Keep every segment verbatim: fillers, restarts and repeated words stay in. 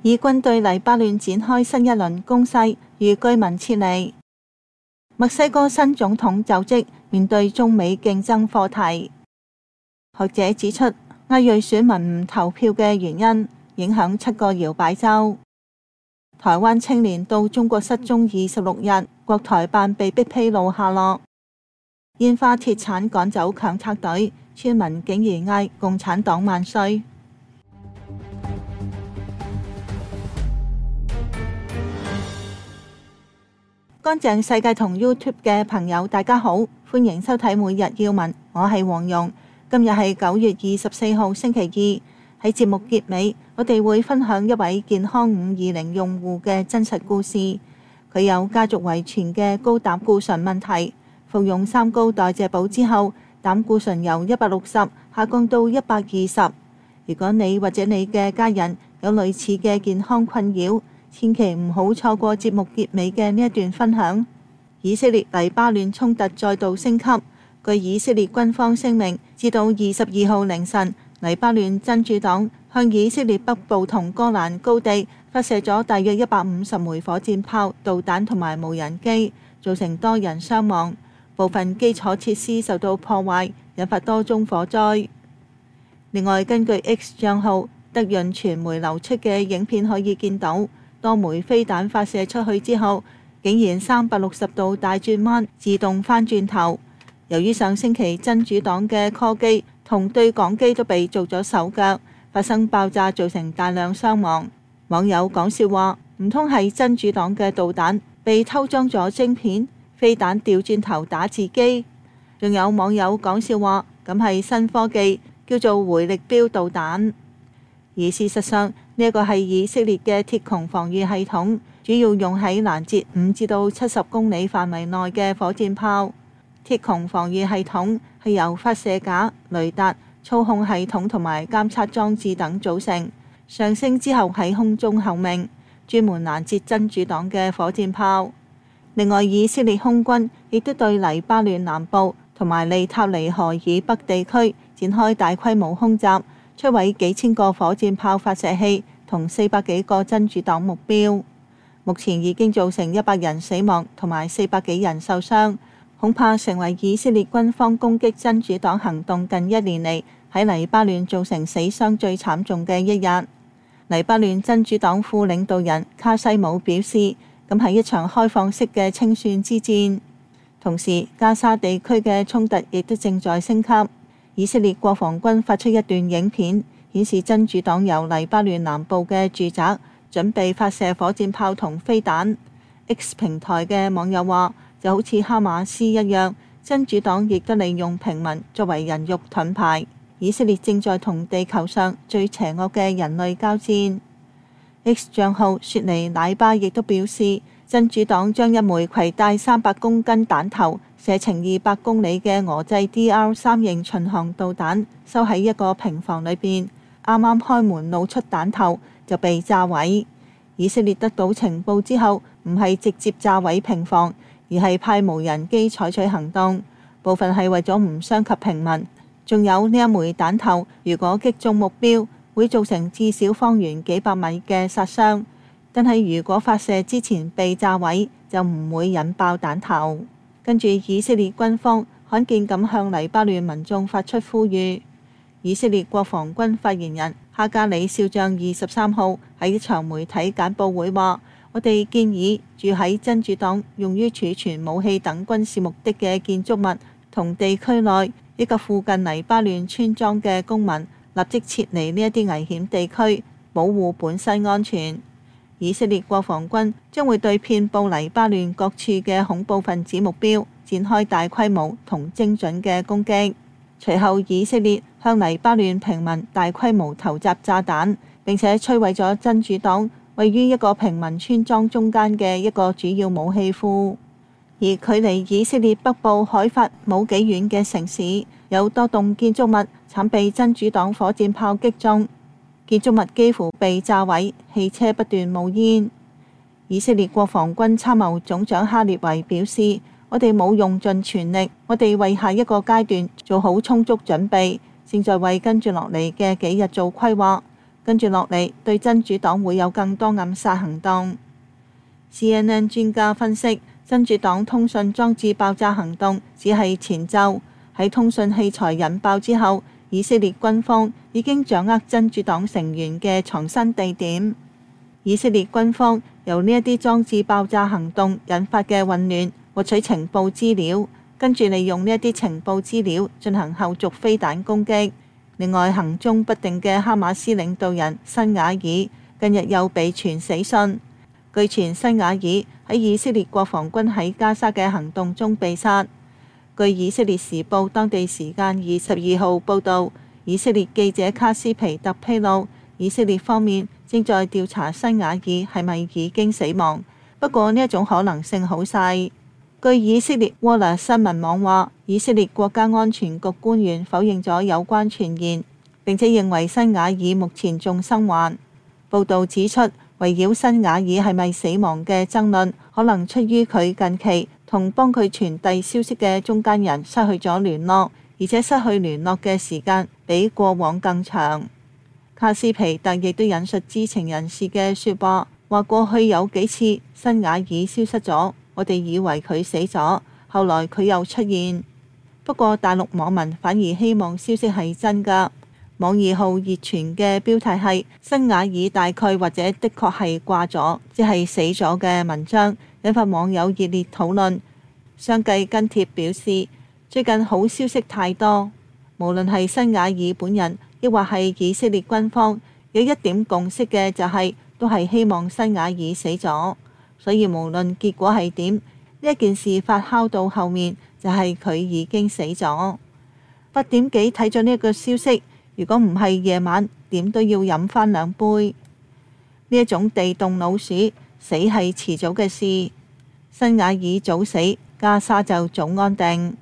以軍對黎巴嫩展開新一輪攻勢，與居民撤離。墨西哥新總統就職，面對中美競爭課題。學者指出，亞裔選民唔投票嘅原因影響七個搖擺州。台灣青年到中國失蹤二十六日，國台辦被迫披露下落。煙花鐵鏟趕走強拆隊，村民竟然嗌共產黨萬歲。乾淨世界同 YouTube 嘅朋友大家好，歡迎收睇每日要聞，我係黃蓉。今日係九月二十四號星期二，喺節目結尾，我哋會分享一位健康五二零用戶嘅真實故事。佢有家族遺傳嘅高膽固醇問題，服用三高代謝寶之後，膽固醇由一百六十下降到一百二十。如果你或者你嘅家人有類似嘅健康困擾，千祈唔好錯過節目結尾嘅呢一段分享。以色列黎巴嫩衝突再度升級，據以色列軍方聲明，至到二十二號凌晨，黎巴嫩真主黨向以色列北部同戈蘭高地發射咗大約一百五十枚火箭炮、導彈同埋無人機，造成多人傷亡，部分基礎設施受到破壞，引發多宗火災。另外，根據 X 帳號德潤傳媒流出嘅影片可以見到，多枚飛彈發射出去之後，竟然三百六十度大轉彎，自動翻轉頭。由於上星期真主黨嘅 call 機同對講機都被做咗手腳，發生爆炸，造成大量傷亡。網友講笑話，唔通係真主黨嘅導彈被偷裝咗晶片，飛彈掉轉頭打自己？仲有網友講笑話，咁係新科技，叫做回力鏢導彈。而事實上，呢一個係以色列嘅鐵穹防禦系統，主要用喺攔截五至到七十公里範圍內嘅火箭炮。鐵穹防禦系統係由發射架、雷達、操控系統同埋監測裝置等組成。上升之後喺空中候命，專門攔截真主黨嘅火箭炮。另外，以色列空軍亦都對黎巴嫩南部同埋利塔尼河以北地區展開大規模空襲，摧毀幾千個火箭炮發射器同四百幾個真主黨目標。目前已經造成一百人死亡同埋四百幾人受傷，恐怕成為以色列軍方攻擊真主黨行動近一年嚟喺黎巴嫩造成死傷最慘重嘅一日。黎巴嫩真主黨副領導人卡西姆表示，咁係一場開放式嘅清算之戰。同時，加沙地區嘅衝突亦都正在升級。以色列國防軍發出一段影片，顯示真主黨由黎巴嫩南部嘅住宅準備發射火箭炮同飛彈。X 平台嘅網友話，就好似哈馬斯一樣，真主黨亦都利用平民作為人肉盾牌。以色列正在同地球上最邪惡嘅人類交戰。X 帳號雪尼乃巴亦都表示，真主黨將一枚攜帶三百公斤彈頭、射程二百公里嘅俄製 D R 三型巡航導彈收喺一個平房裏邊，啱啱開門露出彈頭就被炸毀。以色列得到情報之後，唔係直接炸毀平房，而係派無人機採取行動，部分係為咗唔傷及平民。仲有呢一枚彈頭，如果擊中目標，會造成至少方圓幾百米嘅殺傷，但係如果發射之前被炸毀，就唔會引爆彈頭。跟住，以色列軍方罕見咁向黎巴嫩民眾發出呼籲。以色列國防軍發言人哈加里少將二十三號喺一場媒體簡報會話，我哋建議住喺真主黨用於儲存武器等軍事目的嘅建築物同地區內一個附近黎巴嫩村莊嘅公民立即撤離呢一啲危險地區，保護本身安全。以色列國防軍將會對遍佈黎巴嫩各處嘅恐怖分子目標展開大規模同精準嘅攻擊。隨後，以色列向黎巴嫩平民大規模投擲炸彈，並且摧毀咗真主黨位於一個平民村莊中間嘅一個主要武器庫。而距離以色列北部海法冇幾遠嘅城市，有多棟建築物慘被真主黨火箭炮擊中，建築物幾乎被炸毀，汽車不斷冒煙。以色列國防軍參謀總長哈列維表示，我哋冇用盡全力，我哋為下一個階段做好充足準備，正在為跟住落嚟嘅幾日做規劃。 跟住落嚟對真主黨會有更多暗殺行動。C N N 專家分析，真主黨通訊裝置爆炸行動只係前奏，喺通訊器材引爆之後，以色列軍方已經掌握真主黨成員嘅藏身地點。以色列軍方由呢一啲裝置爆炸行動引發嘅混亂獲取情報資料，跟住利用呢一啲情報資料進行後續飛彈攻擊。另外，行蹤不定嘅哈馬斯領導人辛瓦爾近日又被傳死訊。據傳辛瓦爾喺以色列國防軍喺加沙嘅行動中被殺。據以色列時報當地時間二十二號報導，以色列記者卡斯皮特披露，以色列方面正在調查辛瓦爾係咪已經死亡，不過呢一種可能性好細。據以色列窩拿新聞網話，以色列國家安全局官員否認咗有關傳言，並且認為辛瓦爾目前仲生還。報導指出，圍繞辛瓦爾係咪死亡嘅爭論，可能出於佢近期同幫佢傳遞消息嘅中間人失去咗聯絡，而且失去聯絡嘅時間比過往更長。卡斯皮特亦都引述知情人士嘅説話，話過去有幾次辛瓦爾消失咗，我哋以為佢死咗，後來佢又出現。不過大陸網民反而希望消息係真㗎。網易號熱傳嘅標題係辛瓦爾大概或者的確係掛咗，即係死咗嘅文章，引發網友熱烈討論。相繼跟帖表示，最近好消息太多，無論係辛瓦爾本人，亦或係以色列軍方，有一點共識嘅就係、是、都係希望辛瓦爾死咗。所以無論結果係點，呢一件事發酵到後面就係、是、佢已經死咗。八點幾睇咗呢一個消息，如果唔係夜晚，點都要飲返兩杯。呢一種地動老鼠，死係遲早嘅事。辛瓦爾早死，加沙就早安定。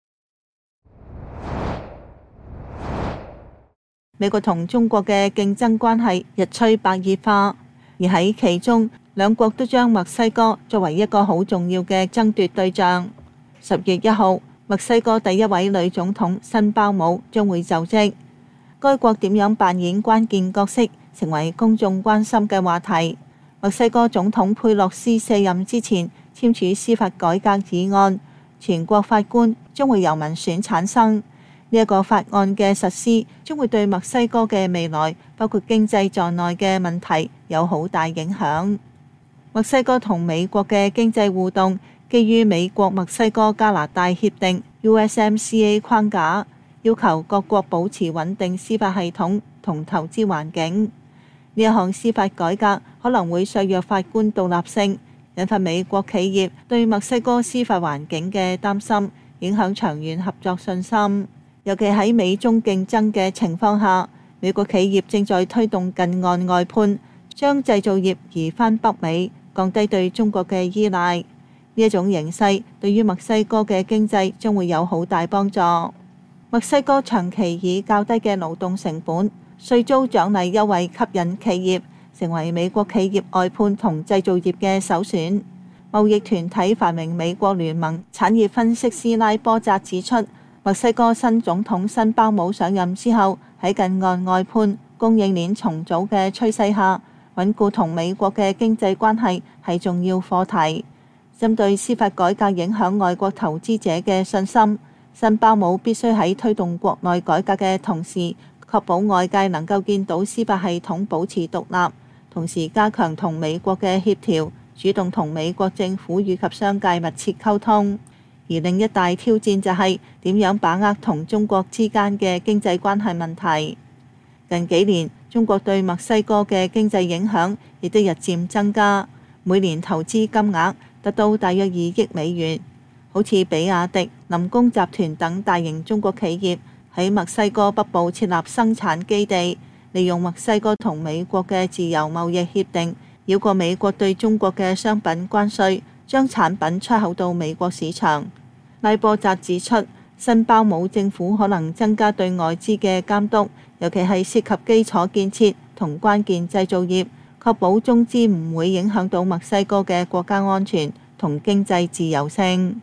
美國同中國嘅競爭關係日趨白熱化，而喺其中，兩國都將墨西哥作為一個好重要嘅爭奪對象。十月一號，墨西哥第一位女總統辛鮑姆將會就職。該國點樣扮演關鍵角色，成為公眾關心嘅話題。墨西哥總統佩洛斯卸任之前簽署司法改革議案，全國法官將會由民選產生。呢一個法案嘅實施將會對墨西哥嘅未來，包括經濟在內嘅問題有好大影響。墨西哥同美國嘅經濟互動基於美國墨西哥加拿大協定 U S M C A 框架，要求各國保持穩定司法系統同投資環境。呢一項司法改革可能會削弱法官獨立性，引發美國企業對墨西哥司法環境嘅擔心，影響長遠合作信心。尤其喺美中競爭嘅情況下，美國企業正在推動近岸外判，將製造業移返北美，降低對中國嘅依賴。呢一種形勢對於墨西哥嘅經濟將會有好大幫助。墨西哥長期以較低嘅勞動成本、稅租獎勵優惠吸引企業，成為美國企業外判同製造業嘅首選。貿易團體繁榮美國聯盟產業分析師拉波扎指出，墨西哥新總統辛鮑姆上任之後，喺近岸外判、供應鏈重組嘅趨勢下，穩固同美國嘅經濟關係係重要課題。針對司法改革影響外國投資者嘅信心，辛鮑姆必須喺推動國內改革嘅同時，確保外界能夠見到司法系統保持獨立，同時加強同美國嘅協調，主動同美國政府以及商界密切溝通。而另一大挑戰就係點樣把握同中國之間嘅經濟關係問題。近幾年，中國對墨西哥嘅經濟影響亦都日漸增加，每年投資金額達到大約二億美元。好似比亞迪、林工集團等大型中國企業喺墨西哥北部設立生產基地，利用墨西哥同美國嘅自由貿易協定，繞過美國對中國嘅商品關稅，將產品出口到美國市場。拉波扎指出，辛鮑姆政府可能增加對外資嘅監督，尤其係涉及基礎建設同關鍵製造業，確保中資唔會影響到墨西哥嘅國家安全同經濟自由性。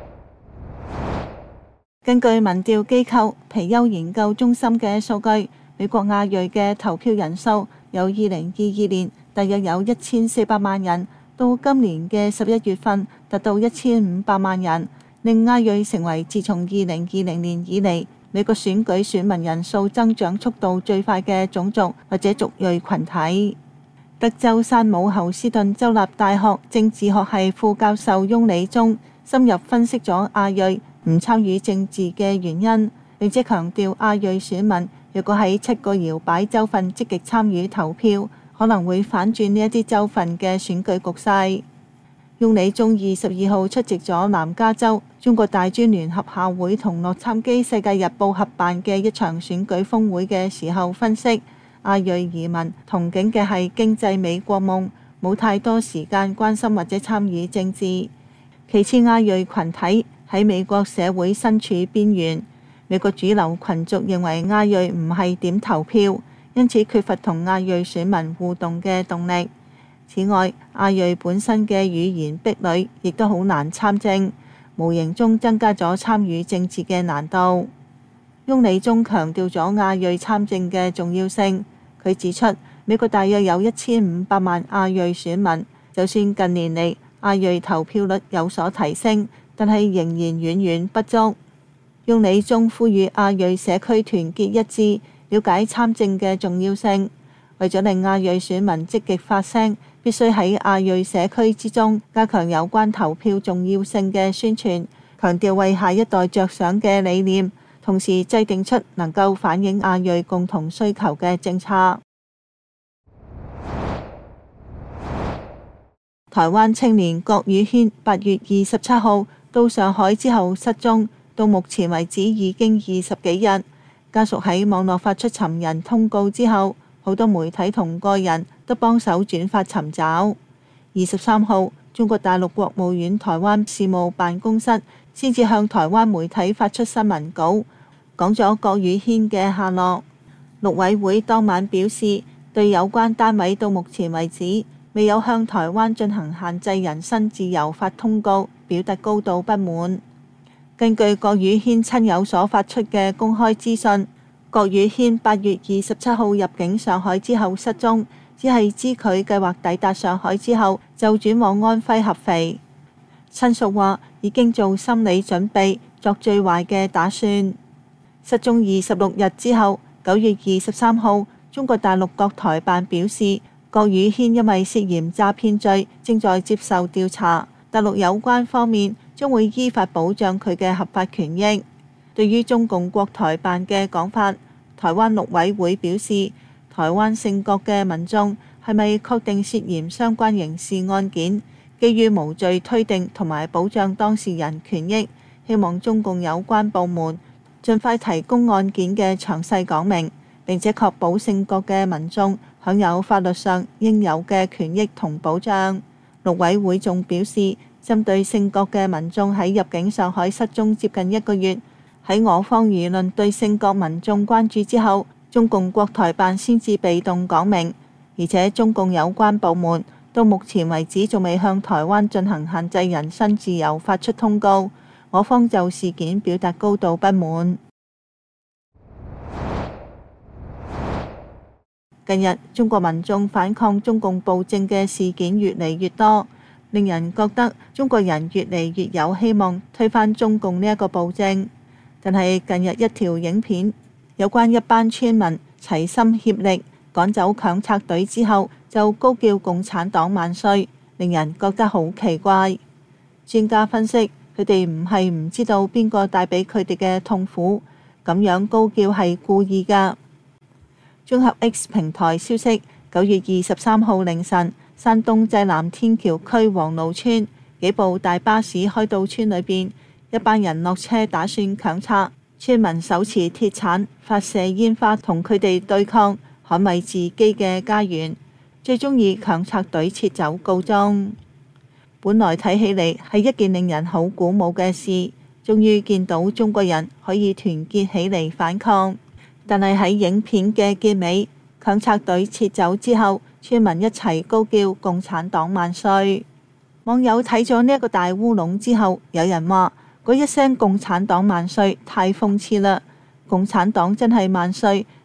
根據民調機構皮尤研究中心嘅數據， 美國亞裔嘅投票人數由二零二二年大約有一千四百萬人，到今年嘅十一月份達到一千五百萬人，令亞裔成為自從二零二零年以嚟美國選舉選民人數增長速度最快嘅種族或者族裔群體。德州山姆侯斯頓州立大學政治學系副教授翁理忠深入分析咗亞裔唔參與政治嘅原因，並且強調亞裔選民若果喺七個搖擺州份積極參與投票，可能會反轉呢一啲州份嘅選舉局勢。翁理忠二十二號出席咗南加州中國大專聯合校會同洛杉磯世界日報合辦嘅一場選舉峰會嘅時候分析，亞裔移民憧憬嘅係經濟美國夢，冇太多時間關心或者參與政治。其次，亞裔群體喺美國社會身處邊緣，美國主流群族認為亞裔唔係點投票，因此缺乏同亞裔選民互動嘅動力。此外，亞裔本身嘅語言壁壘亦都好難參政，無形中增加咗參與政治嘅難度。翁理忠強調咗亞裔參政嘅重要性。佢指出，美國大約有一千五百萬亞裔選民，就算近年嚟亞裔投票率有所提升，但係仍然遠遠不足。翁理忠呼籲亞裔社區團結一致，了解參政嘅重要性。為咗令亞裔選民積極發聲，必須喺亞裔社區之中加強有關投票重要性嘅宣傳，強調為下一代着想嘅理念，同時制定出能夠反映亞裔共同需求嘅政策。台灣青年郭宇軒八月二十七號到上海之後失蹤，到目前為止已經二十幾日。家屬喺網絡發出尋人通告之後，好多媒體同個人都幫手轉發尋找。二十三號，中國大陸國務院台灣事務辦公室先至向台灣媒體發出新聞稿，講咗郭宇軒嘅下落。陸委會當晚表示，對有關單位到目前為止未有向台灣進行限制人身自由發通告，表達高度不滿。根據郭宇軒親友所發出嘅公開資訊，郭宇軒八月二十七號入境上海之後失蹤，只係知佢計劃抵達上海之後就轉往安徽合肥。親屬話已經做心理準備，作最壞嘅打算。失蹤二十六日之後，九月二十三號，中國大陸國台辦表示，郭宇軒因為涉嫌詐騙罪正在接受調查，大陸有關方面將會依法保障佢嘅合法權益。對於中共國台辦嘅講法，台灣陸委會表示，台灣姓郭嘅民眾係咪確定涉嫌相關刑事案件，基於無罪推定同埋保障當事人權益，希望中共有關部門盡快提供案件嘅詳細講明，並且確保姓郭嘅民眾享有法律上應有嘅權益同保障。陸委會仲表示，針對姓郭嘅民眾喺入境上海失蹤接近一個月，喺我方輿論對姓郭民眾關注之後，中共國台辦先至被動講明，而且中共有關部門到目前為止仲未向台灣進行限制人身自由發出通告，我方就事件表達高度不滿。近日，中國民眾反抗中共暴政嘅事件越嚟越多，令人覺得中國人越嚟越有希望推翻中共呢一個暴政。但係近日一條影片，有關一班村民齊心協力趕走強賊隊之後，就高叫共產黨萬歲，令人覺得好奇怪。專家分析，佢哋唔係唔知道邊個帶俾佢哋嘅痛苦，咁樣高叫係故意㗎。綜合 X 平台消息，九月二十三號凌晨，山東濟南天橋區黃蘆村幾部大巴士開到村裏邊，一班人落車打算強賊，村民手持鐵鏟發射煙花同佢哋對抗，捍衛自己嘅家園，最終以強賊隊撤走告終。本來睇起嚟係一件令人好鼓舞嘅事，終於見到中國人可以團結起嚟反抗。但係喺影片嘅結尾，強賊隊撤走之後，村民一齊高叫共產黨萬歲。網友睇咗呢一個大烏龍之後，有人話嗰一聲共產黨萬歲太諷刺啦！共產黨真係萬歲，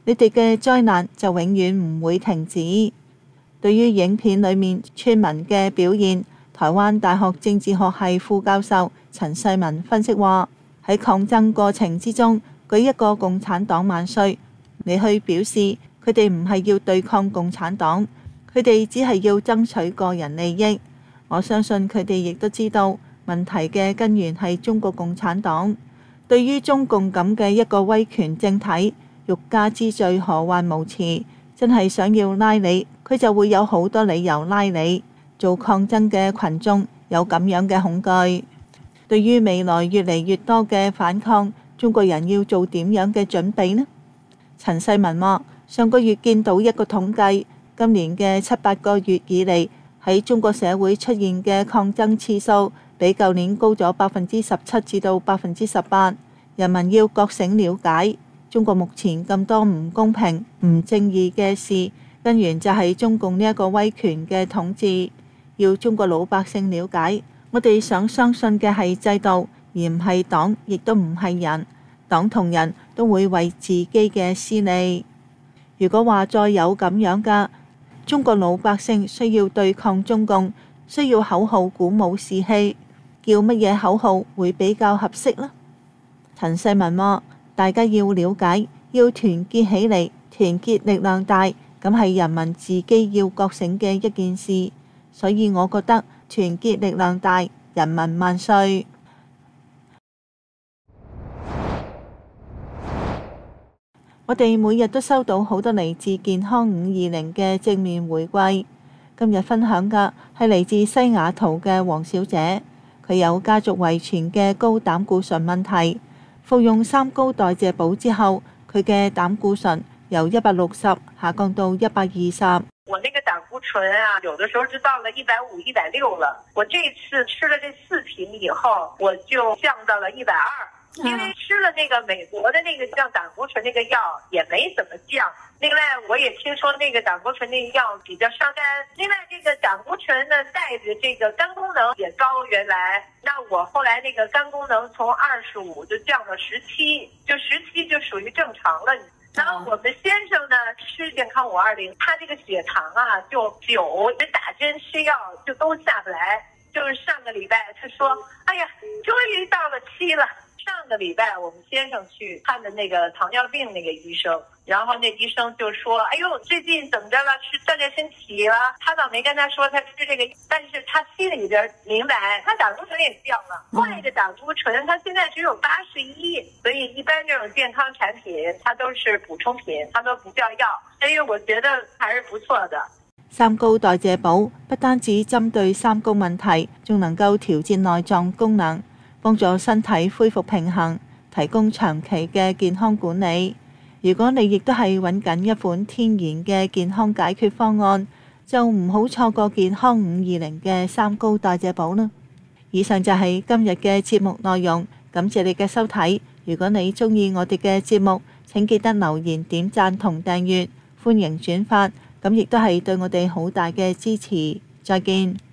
你哋嘅災難就永遠唔會停止。對於影片裏面村民嘅表現，台灣大學政治學系副教授陳世文分析話：喺抗爭過程之中，舉一個共產黨萬歲，你去表示佢哋唔係要對抗共產黨，佢哋只係要爭取個人利益。我相信佢哋亦都知道問題嘅根源係中國共產黨。對於中共咁嘅一個威權政體，欲加之罪何患無辭，真係想要拉你，佢就會有好多理由拉你。做抗爭嘅群眾有咁樣嘅恐懼。對於未來越嚟越多嘅反抗，中國人要做點樣嘅準備呢？陳世文話：上個月見到一個統計，今年嘅七八個月以嚟，喺中國社會出現嘅抗爭次數，比舊年高咗百分之十七至到百分之十八。人民要覺醒了解，中國目前咁多唔公平、唔正義嘅事，根源就係中共呢一個威權嘅統治。要中國老百姓了解，我哋想相信嘅係制度，而唔係黨，亦都唔係人。黨同人都會為自己嘅私利。如果話再有咁樣㗎，中國老百姓需要對抗中共，需要口號鼓舞士氣，叫乜嘢口號會比較合適呢？陳世文話：大家要了解，要團結起嚟，團結力量大，咁係人民自己要覺醒嘅一件事。所以我覺得團結力量大，人民萬歲。我哋每日都收到好多嚟自健康五二零嘅正面回饋。今日分享嘅係嚟自西雅圖嘅黃小姐，佢有家族遺傳嘅高膽固醇問題，服用三高代謝寶之後，佢嘅膽固醇由一百六十下降到一百二十。 我那個膽固醇啊，有的時候就到了一百五、一百六了。我這次吃了這四瓶以後，我就降到了一百二。因為吃了那個美國的那個降膽固醇那個藥，也沒怎麼降。另外，我也聽說那個膽固醇那個藥比較傷肝。另外，這個膽固醇呢，帶着這個肝功能也高。原來，那我後來那個肝功能從二十五就降到十七，就十七就屬於正常了。然後我們先生呢吃健康五二零，他這個血糖啊就九，打針吃藥就都下不來。就是上個禮拜他說，哎呀，終於到了七了。上個禮拜我們先生去看的那個糖尿病那個醫生，然後那醫生就說，哎呦，最近怎麼着了？是鍛鍊身體了？他倒沒跟他說他吃這個，但是他心裏邊明白，他膽固醇也降了。壞的膽固醇，他現在只有八十一，所以一般這種健康產品，它都是補充品，它都不叫藥，所以我覺得還是不錯的。 三高代謝寶不單止針對三高問題，仲能夠調節內臟功能，幫助身體恢復平衡，提供長期嘅健康管理。如果你亦都係揾緊一款天然嘅健康解決方案，就唔好錯過健康五二零嘅三高代謝寶啦。以上就係今日嘅節目內容，感謝你嘅收睇。如果你鍾意我哋嘅節目，請記得留言、點讚同訂閱，歡迎轉發，咁亦都係對我哋好大嘅支持。再見。